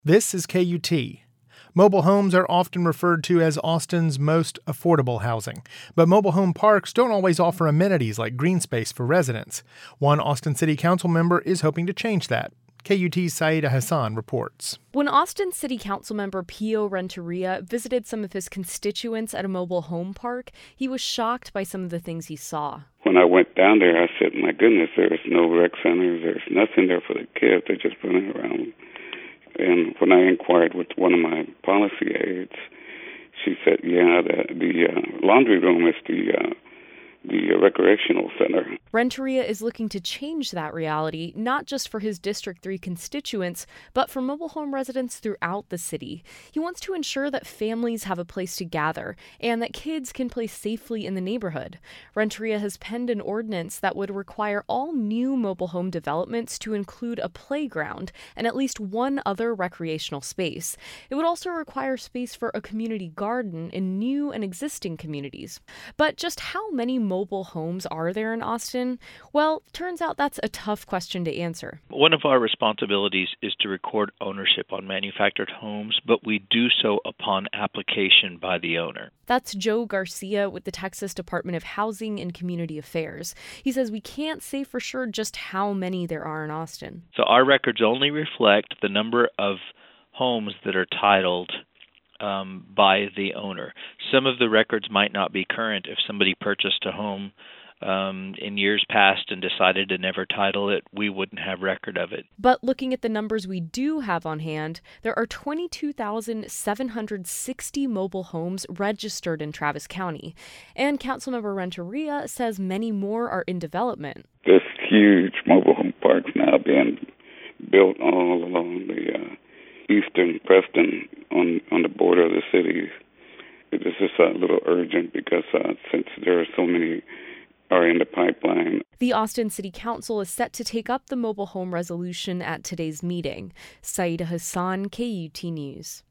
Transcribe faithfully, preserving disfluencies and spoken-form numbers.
This is K U T. Mobile homes are often referred to as Austin's most affordable housing, but mobile home parks don't always offer amenities like green space for residents. One Austin City Council member is hoping to change that. K U T's Saida Hassan reports. When Austin City Council member Pio Renteria visited some of his constituents at a mobile home park, he was shocked by some of the things he saw. When I went down there, I said, my goodness, there's no rec centers, there's nothing there for the kids. They're just running around. And when I inquired with one of my policy aides, she said, yeah, the, the uh, laundry room is the uh, the recreational center. Renteria is looking to change that reality, not just for his District three constituents, but for mobile home residents throughout the city. He wants to ensure that families have a place to gather and that kids can play safely in the neighborhood. Renteria has penned an ordinance that would require all new mobile home developments to include a playground and at least one other recreational space. It would also require space for a community garden in new and existing communities. But just how many mobile homes are there in Austin? Well, turns out that's a tough question to answer. One of our responsibilities is to record ownership on manufactured homes, but we do so upon application by the owner. That's Joe Garcia with the Texas Department of Housing and Community Affairs. He says we can't say for sure just how many there are in Austin. So our records only reflect the number of homes that are titled Um, by the owner. Some of the records might not be current. If somebody purchased a home um, in years past and decided to never title it, we wouldn't have record of it. But looking at the numbers we do have on hand, there are twenty-two thousand seven hundred sixty mobile homes registered in Travis County. And Councilmember Renteria says many more are in development. There's huge mobile home parks now being built all along the uh, eastern Preston on, on the border of the city. This is a little urgent because uh, since there are so many are in the pipeline. The Austin City Council is set to take up the mobile home resolution at today's meeting. Saida Hassan, K U T News.